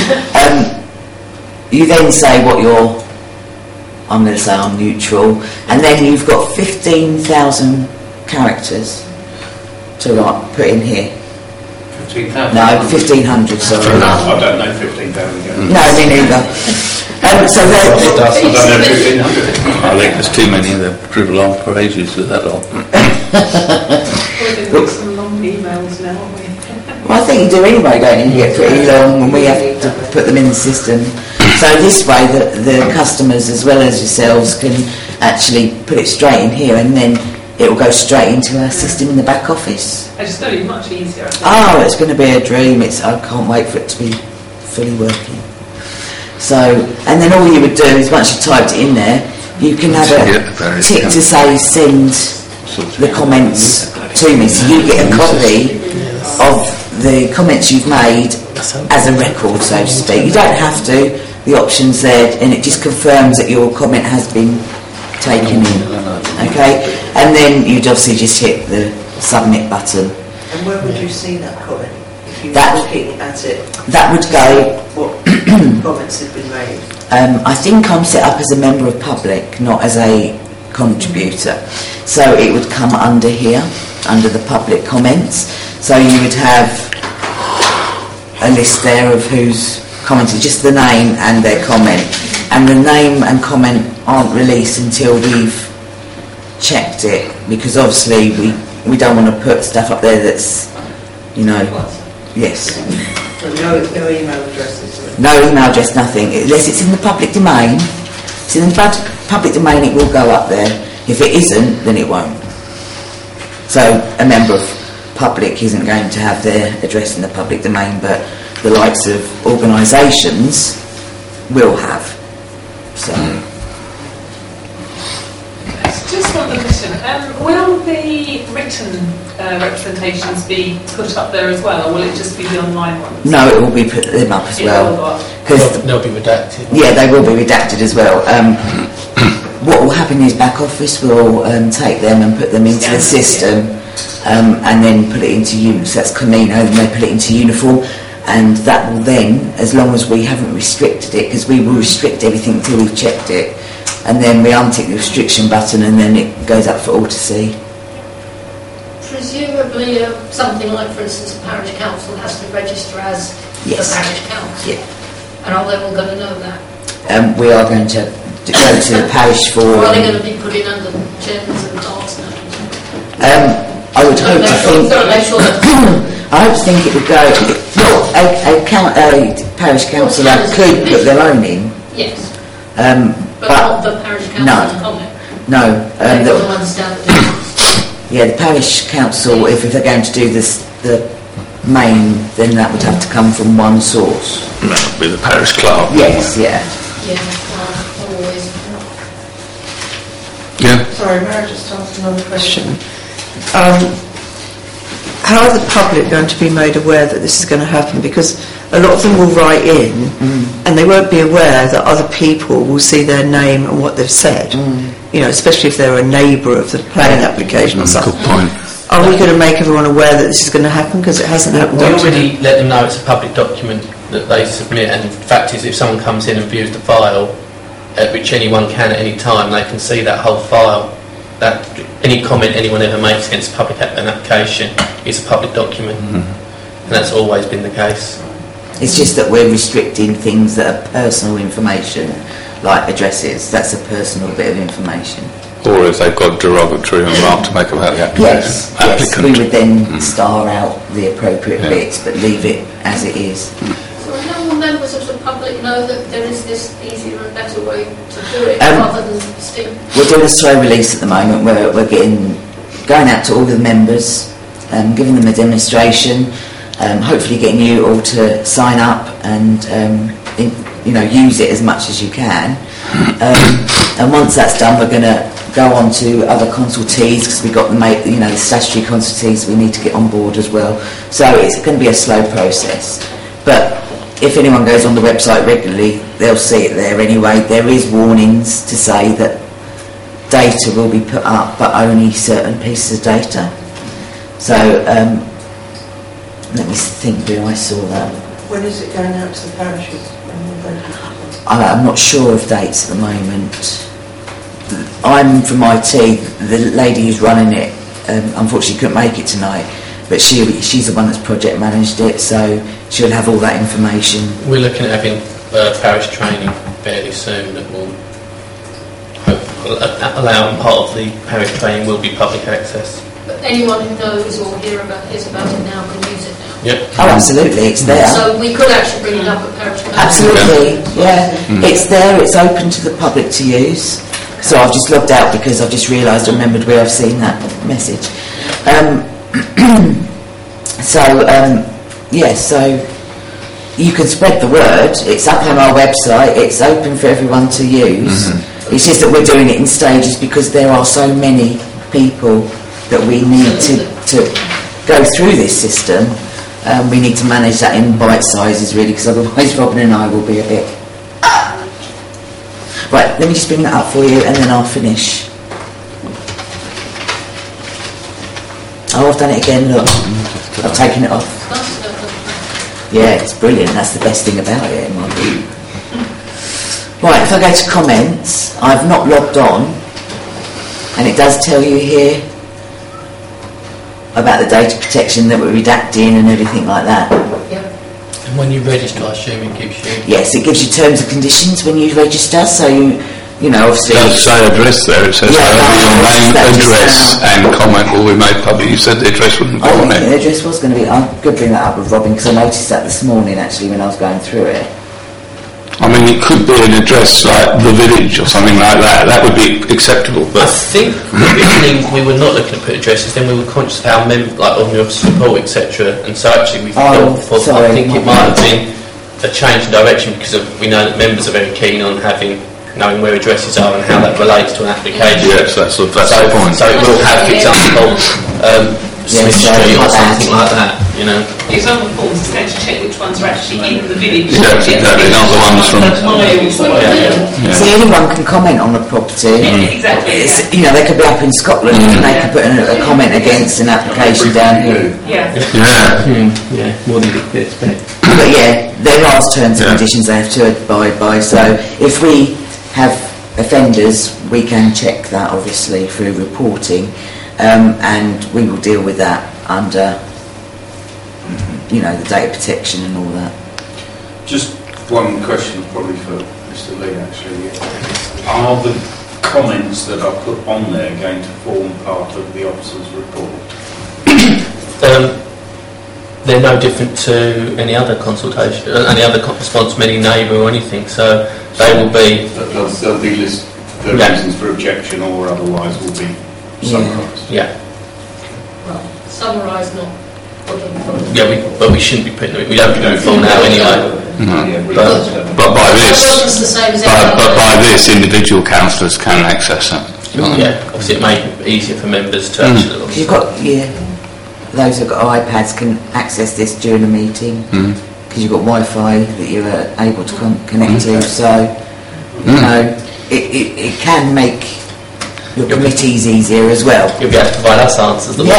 Speaker 3: You then say what you're, I'm going to say I'm neutral, and then you've got 15,000 characters to put in here.
Speaker 7: 15,000?
Speaker 3: No, 1,500, sorry.
Speaker 7: I don't know 15,000.
Speaker 3: No, me neither. So
Speaker 7: I
Speaker 3: then,
Speaker 7: don't know 1,500.
Speaker 1: I think there's too many of them drivel on for ages with that lot.
Speaker 5: We're going to get some long emails now, aren't we?
Speaker 3: well, I think you do anyway, don't you? You get pretty long when we have to put them in the system. So this way the customers as well as yourselves can actually put it straight in here, and then it will go straight into our system in the back office.
Speaker 5: I just thought it'd be much easier. I think.
Speaker 3: Oh, it's going to be a dream. I can't wait for it to be fully working. So, and then all you would do is once you typed it in there, you can have a tick to say send the comments to me, so you get a copy of the comments you've made as a record, so to speak. You don't have to. the options there, and it just confirms that your comment has been taken in. Okay, and then you'd obviously just hit the submit button.
Speaker 4: And where would you see that comment? If you
Speaker 3: That-
Speaker 4: were looking at it,
Speaker 3: That would go.
Speaker 4: what comments have been made?
Speaker 3: I think I'm set up as a member of public, not as a contributor. So it would come under here, under the public comments. So you would have a list there of who's commented, just the name and their comment. And the name and comment aren't released until we've checked it, because obviously we don't want to put stuff up there that's, you know, yes.
Speaker 4: So no email addresses?
Speaker 3: No email address, nothing. Unless it's in the public domain. If it's in the public domain, it will go up there. If it isn't, then it won't. So a member of public isn't going to have their address in the public domain, but the likes of organisations will have. So.
Speaker 5: Just one other question. Will the written representations be put up there as well, or will it just be the online ones?
Speaker 3: No, it will be put them up as well. Because
Speaker 2: They'll be redacted.
Speaker 3: yeah, they will be redacted as well. What will happen is back office will take them and put them into the system, and then put it into so that's Camino, and they put it into uniform, and that will then, as long as we haven't restricted it, because we will restrict everything until we've checked it, and then we untick the restriction button, and then it goes up for all to see.
Speaker 6: Presumably, something like, for instance, a parish council has to register as
Speaker 3: Yes.
Speaker 6: the parish council.
Speaker 3: Yeah.
Speaker 6: And are they all going to know that?
Speaker 3: We are going to go to the parish for.
Speaker 6: Or are they going to be put in under chairmans and clerks now?
Speaker 3: I would hope to think. I hope to think it would go. Well, a parish councillor could put their own in.
Speaker 6: Yes.
Speaker 3: But
Speaker 6: not the parish council's comment.
Speaker 3: no.
Speaker 6: They don't understand the difference.
Speaker 3: Yeah, the parish council, if they're going to do this, the main, then that would have to come from one source.
Speaker 1: That would be the parish clerk.
Speaker 3: Yes, yeah.
Speaker 6: Yeah, well, always.
Speaker 1: Yeah.
Speaker 4: Sorry, may I just ask another question? How are the public going to be made aware that this is going to happen? Because a lot of them will write in and they won't be aware that other people will see their name and what they've said. You know, especially if they're a neighbour of the planning application or something.
Speaker 1: Good point.
Speaker 4: Are we going to make everyone aware that this is going to happen? Because it hasn't happened.
Speaker 2: We already let them know it's a public document that they submit, and the fact is, if someone comes in and views the file, which anyone can at any time, they can see that whole file. That any comment anyone ever makes against an application is a public document, and that's always been the case.
Speaker 3: It's just that we're restricting things that are personal information, like addresses. That's a personal bit of information.
Speaker 1: Or if they've got a derogatory remark to make about the
Speaker 3: Yes,
Speaker 1: applicant.
Speaker 3: we would then star out the appropriate bits, but leave it as it is.
Speaker 6: So how will members of the public know that there is this easier and better way to do it,
Speaker 3: Um,
Speaker 6: rather than still...
Speaker 3: We're doing a slow release at the moment. We're going out to all the members, giving them a demonstration, hopefully getting you all to sign up and use it as much as you can. And once that's done, we're going to go on to other consultees, because we've got the statutory consultees we need to get on board as well. So it's going to be a slow process. But if anyone goes on the website regularly, they'll see it there anyway. There is warnings to say that data will be put up, but only certain pieces of data. So let me think where I saw that.
Speaker 4: When is it going out to the parishes?
Speaker 3: I'm not sure of dates at the moment. I'm from IT. The lady who's running it, unfortunately couldn't make it tonight, but she's the one that's project managed it, so she'll have all that information.
Speaker 2: We're looking at having parish training fairly soon that will allow, and part of the parish training will be public access.
Speaker 6: But anyone who knows or hears about it now can use it now.
Speaker 2: Yep.
Speaker 3: Oh, absolutely, it's there.
Speaker 6: So we could actually bring it up at parish council.
Speaker 3: Absolutely, yeah. It's there, it's open to the public to use. So I've just logged out because I've just realised I remembered where I've seen that message. So you can spread the word. It's up on our website, it's open for everyone to use. It's just that we're doing it in stages because there are so many people that we need to go through this system. We need to manage that in bite sizes really, because otherwise Robin and I will be a bit Right, let me just bring that up for you and then I'll finish. Oh, I've done it again, look. I've taken it off. Yeah, it's brilliant. That's the best thing about it in my view. Right, if I go to comments, I've not logged on, and it does tell you here about the data protection that we're redacting and everything like that.
Speaker 2: And when you register, I assume it gives you...
Speaker 3: Yes, it gives you terms and conditions when you register, so you know, obviously...
Speaker 1: It does say address there, it says your name, address and comment will be made public. You said the address wouldn't go on it.
Speaker 3: The address was going to be... I'm going to bring that up with Robin, because I noticed that this morning, actually, when I was going through it.
Speaker 1: I mean, it could be an address like the village or something like that. That would be acceptable,
Speaker 2: I
Speaker 1: but...
Speaker 2: think originally we were not looking to put addresses, then we were conscious of our members, like on your support, etc. And so actually we felt, I think it might have been a change in direction, because we know that members are very keen on knowing where addresses are and how that relates to an application.
Speaker 1: Yes, that's the point.
Speaker 2: So it will have, for example, Smith Street or something like that, you know.
Speaker 5: The example forms is going to check which ones are actually in the village.
Speaker 1: Yeah, exactly, not the ones from...
Speaker 5: miles away.
Speaker 1: Yeah.
Speaker 3: See, anyone can comment on the property.
Speaker 5: Exactly.
Speaker 3: You know, they could be up in Scotland and they could put a comment against an application down here.
Speaker 5: Yeah.
Speaker 2: Yeah, more than you could expect.
Speaker 3: But yeah, there are terms and conditions they have to abide by, so if we have offenders, we can check that obviously through reporting, and we will deal with that under, you know, the data protection and all that.
Speaker 7: Just one question, probably for Mr. Lee, actually. Are the comments that are put on there going to form part of the officer's report?
Speaker 2: They're no different to any other consultation, any other response from any neighbour or anything, so they will be...
Speaker 7: They'll be listed, the reasons for objection or otherwise will be summarised.
Speaker 2: Yeah.
Speaker 6: Well, summarised, not put on front.
Speaker 2: Yeah, but we shouldn't be putting them... We don't do it full now anyway.
Speaker 1: But by this, individual councillors can access it.
Speaker 2: Yeah, obviously it may be easier for members to actually...
Speaker 3: You've got, those who've got iPads can access this during a meeting, because you've got Wi-Fi that you're able to connect to, so, you know, it can make your committees easier as well.
Speaker 2: You'll be able to provide us answers that we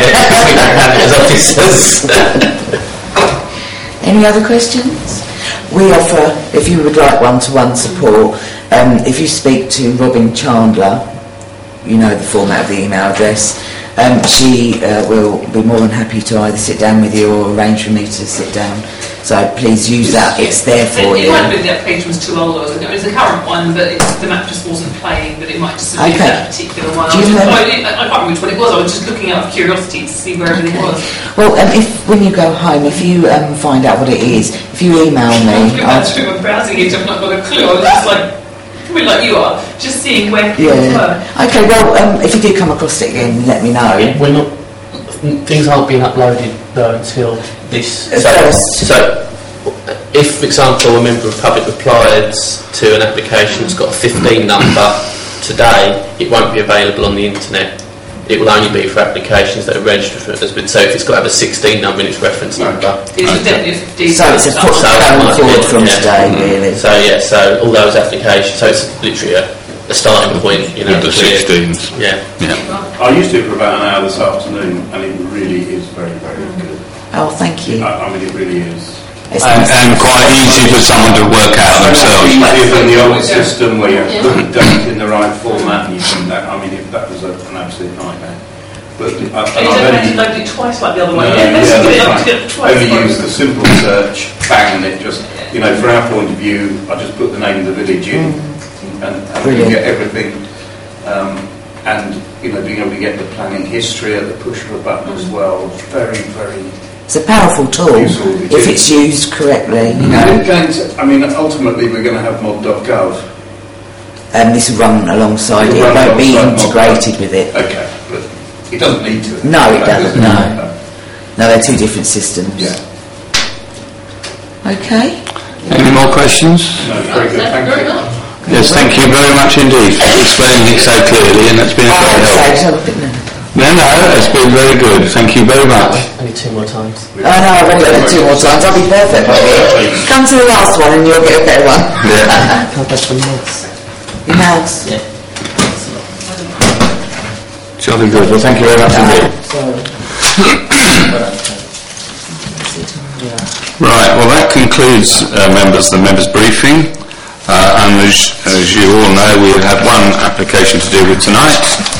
Speaker 2: don't have as officers.
Speaker 3: Any other questions? We offer, if you would like one-to-one support, if you speak to Robin Chandler, you know the format of the email address, she will be more than happy to either sit down with you or arrange for me to sit down. So please use that, it's there for you.
Speaker 5: It might have been the application was too old, it was the current one, but the map just wasn't playing, but it might just have been that particular one. I can't remember which one it was, I was just looking out of curiosity to see where everything was.
Speaker 3: Well, when you go home, if you find out what it is, if you email me...
Speaker 5: I'm browsing it, I've not got a clue, I was just like... like you are, just seeing where things were.
Speaker 3: Okay, well, if you do come across it again, let me know.
Speaker 2: We're not... Things aren't being uploaded, though, until this... So, if, for example, a member of public replies to an application that's got a 15 number today, it won't be available on the internet. It will only be for applications that are registered for it. So if it's got to have a 16 number in its reference number...
Speaker 5: It's definitely a 15
Speaker 3: So it's a foot forward from today, really.
Speaker 2: So so all those applications, so it's literally a starting point, you know.
Speaker 1: The 16s.
Speaker 2: Yeah.
Speaker 7: I used it for about an hour this afternoon, and it really is very, very good.
Speaker 3: Oh, thank you.
Speaker 7: I mean, it really is.
Speaker 1: And quite easy for someone to work out themselves.
Speaker 7: Easier than the old system where you have to put the date in the right format, and you can, I mean, that was an absolute nightmare. But
Speaker 5: and you don't have to load it twice like the other way.
Speaker 7: Only use the simple search, bang, and it just, you know, from our point of view, I just put the name of the village in, and you get everything. And, you know, being able to get the planning history at the push of a button as well. Very, very...
Speaker 3: It's a powerful tool if it's used correctly, you know.
Speaker 7: I mean, ultimately we're going to have mod.gov.
Speaker 3: And this will run alongside it, it won't be integrated with it.
Speaker 7: Okay, but it doesn't need to.
Speaker 3: No, it doesn't, no. No, they're two different systems.
Speaker 7: Yeah.
Speaker 3: Okay.
Speaker 1: Any more questions?
Speaker 7: No, very good, thank you.
Speaker 1: Yes, thank you very much indeed for explaining it so clearly, and that's been a great help. No, it's been very good. Thank you very much.
Speaker 2: Only 2 more times.
Speaker 3: Oh no, I've only got 2 more times. I'll be perfect, baby. Come to the last one and you'll get a better one.
Speaker 1: Yeah.
Speaker 2: Can't touch the mods.
Speaker 3: Yes.
Speaker 2: Yeah.
Speaker 1: Jolly good. Well, thank you very much indeed. Right, well that concludes the members' briefing, and as you all know, we have one application to deal with tonight,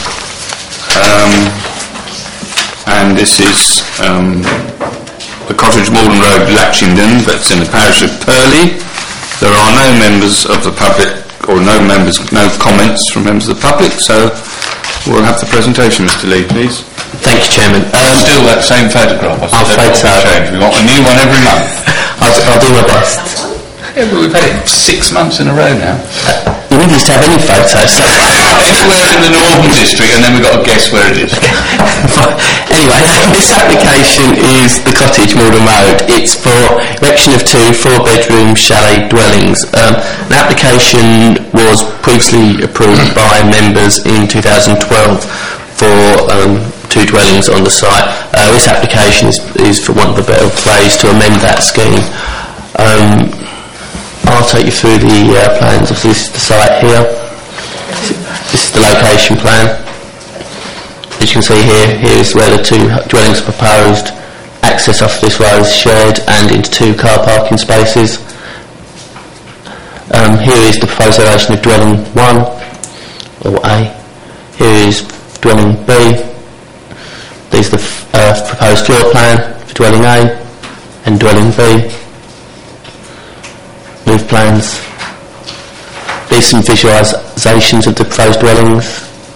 Speaker 1: and this is the Cottage Malden Road, Latchington, that's in the parish of Purley. There are no members of the public, or no comments from members of the public, so we'll have the presentation. Mr. Lee, please.
Speaker 8: Thank you, Chairman.
Speaker 1: Still that same photograph.
Speaker 8: I'm afraid so.
Speaker 1: We want a new one every month.
Speaker 8: I'll do my best.
Speaker 1: Yeah, but we've had it 6 months in a row now.
Speaker 8: You didn't used to have any photos. So.
Speaker 1: Anywhere in the Northern District, and then we've got to guess where it is.
Speaker 8: Anyway, this application is the Cottage Malden Road. It's for erection of 2 4-bedroom chalet dwellings. An application was previously approved by members in 2012 for 2 dwellings on the site. This application is, for want of a better phrase, to amend that scheme. I'll take you through the plans. Obviously, this is the site here. This is the location plan. As you can see here is where the 2 dwellings are proposed. Access off this road is shared and into 2 car parking spaces. Here is the proposed elevation of dwelling 1, or A. Here is dwelling B. These are the proposed floor plan for dwelling A and dwelling B. Move plans. These are some visualisations of the proposed dwellings.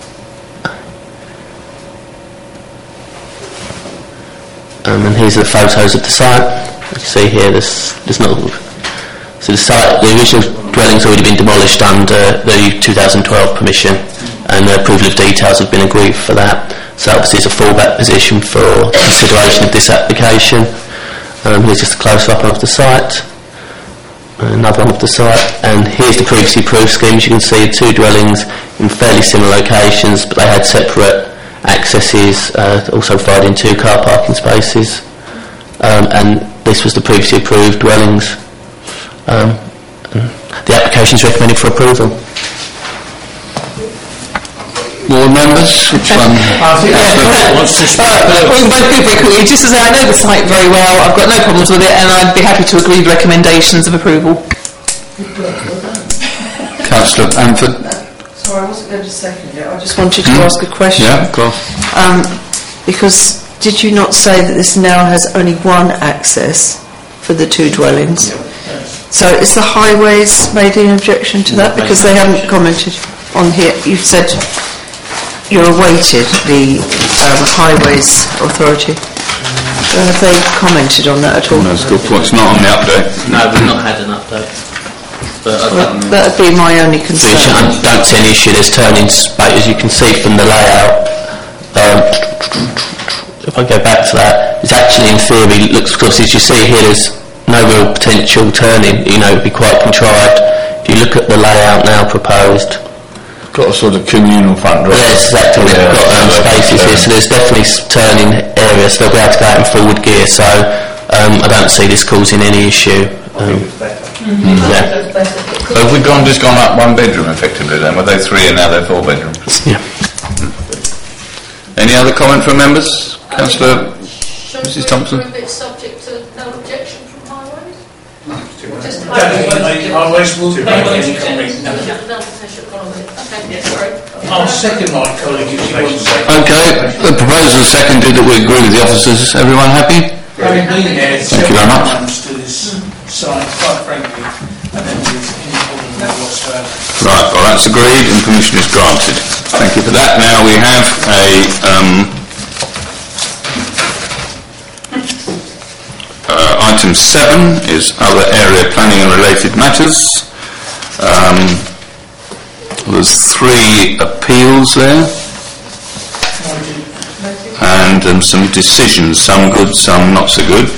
Speaker 8: And here's the photos of the site. You can see here there's not. So the original dwelling's already been demolished under the 2012 permission, and the approval of details have been agreed for that. So obviously it's a fallback position for consideration of this application. Here's just a close-up of the site. Another one of the site, and here's the previously approved scheme. As you can see, 2 dwellings in fairly similar locations, but they had separate accesses, also providing 2 car parking spaces, and this was the previously approved dwellings. The application is recommended for approval.
Speaker 1: More members? Which one?
Speaker 9: Just to say, I know the site very well, I've got no problems with it, and I'd be happy to agree with recommendations of approval.
Speaker 1: Councillor Bamford.
Speaker 4: Sorry, I wasn't going to second it. I just wanted to ask a question.
Speaker 1: Yeah, of course.
Speaker 4: Because did you not say that this now has only 1 access for the 2 dwellings? So is the highways made an objection to that? Because they haven't commented on here. You've said you're awaited the Highways Authority. So have they commented on that at all?
Speaker 1: No, it's good point. It's not on the update.
Speaker 2: No, we've not had an update. But
Speaker 4: that would be my only concern.
Speaker 8: I don't see any issue. There's turning space, as you can see from the layout. If I go back to that, it's actually in theory looks, because as you see here, there's no real potential turning. It would be quite contrived. If you look at the layout now proposed,
Speaker 1: got a sort of communal front door.
Speaker 8: Yes, exactly. We've got spaces here, so there's definitely turning areas. They'll be able to go out in forward gear. So I don't see this causing any issue.
Speaker 1: So have we just gone up 1 bedroom effectively then? Were they 3 and now they're 4 bedrooms?
Speaker 8: Yeah.
Speaker 1: Any other comment from members? Councillor Mrs Thompson?
Speaker 6: It's subject to no objection from Highways?
Speaker 10: Highways will make any comment. I'll second my colleague if she wants to say.
Speaker 1: Okay, the proposal is seconded that we agree with the officers. Everyone happy?
Speaker 10: Having been there
Speaker 1: Thank you very much.
Speaker 10: to this site, quite frankly, I don't think it's any problem whatsoever.
Speaker 1: Right, well that's agreed and permission is granted. Thank you for that. Now we have item 7 is other area planning and related matters. There's 3 appeals there and some decisions, some good, some not so good.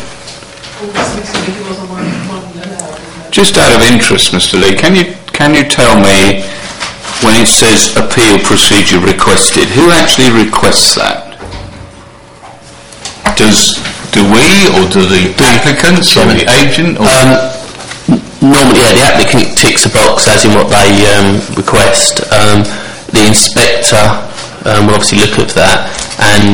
Speaker 1: Just out of interest, Mr. Lee, can you tell me when it says appeal procedure requested, who actually requests that? Do we, or do the applicants, or the agent? Or
Speaker 8: Normally, where the applicant ticks a box as in what they request. The inspector will obviously look at that, and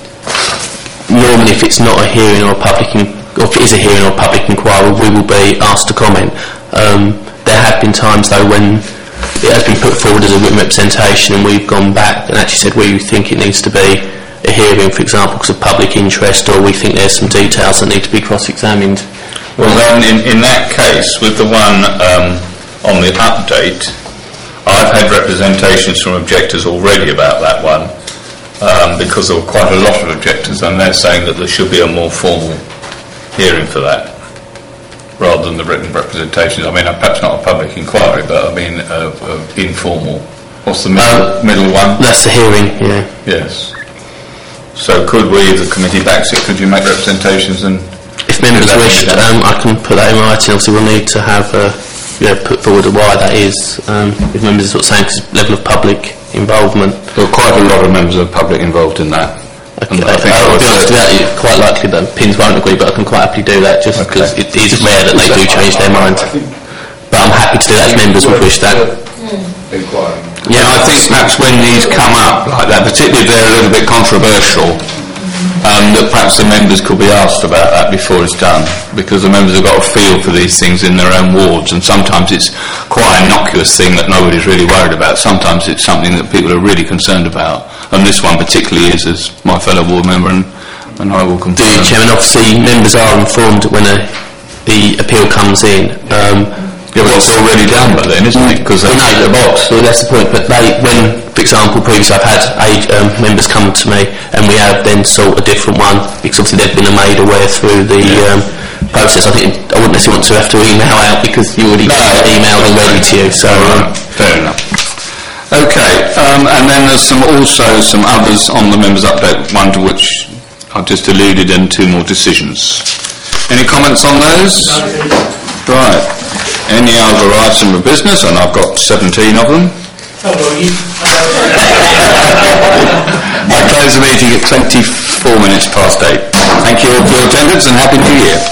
Speaker 8: normally if it's not a hearing or or if it is a hearing or public inquiry, we will be asked to comment. There have been times though when it has been put forward as a written representation and we've gone back and actually said we think it needs to be a hearing, for example, because of public interest, or we think there's some details that need to be cross-examined.
Speaker 1: Well then, in that case, with the one on the update, I've had representations from objectors already about that one, because there were quite a lot of objectors, and they're saying that there should be a more formal hearing for that, rather than the written representations. I mean, perhaps not a public inquiry, but I mean informal. What's the middle one?
Speaker 8: That's the hearing, yeah.
Speaker 1: Yes. So could we, if the committee backs it, could you make representations and...
Speaker 8: If members wish, I can put that in writing. Obviously we'll need to have put forward why that is. If members are sort of saying it's level of public involvement.
Speaker 1: There are quite a lot of members of the public involved in that.
Speaker 8: Okay. I'll be honest with that, it's quite likely that PINS won't agree, but I can quite happily do that just because it is rare that they do change their mind. But I'm happy to do that if members would wish that.
Speaker 1: Yeah, I think perhaps when these come up like that, particularly if they're a little bit controversial, that perhaps the members could be asked about that before it's done, because the members have got a feel for these things in their own wards, and sometimes it's quite an innocuous thing that nobody's really worried about. Sometimes it's something that people are really concerned about, and this one particularly is, as my fellow ward member and I will confirm.
Speaker 8: Chairman, obviously members are informed when the appeal comes in.
Speaker 1: Yeah, well, it's already done by then, isn't it? Because they
Speaker 8: know the box. So that's the point. But when, for example, previously I've had members come to me and we have then sought a different one because obviously they've been made aware through the process. I wouldn't necessarily want to have to email out because you already emailed and ready to you. So
Speaker 1: fair enough. Okay, and then there's also some others on the members' update. One to which I've just alluded, and two more decisions. Any comments on those? Right. Any other item of business? And I've got 17 of them. I close the meeting at 24 minutes past 8. Thank you all for your attendance and Happy New Year.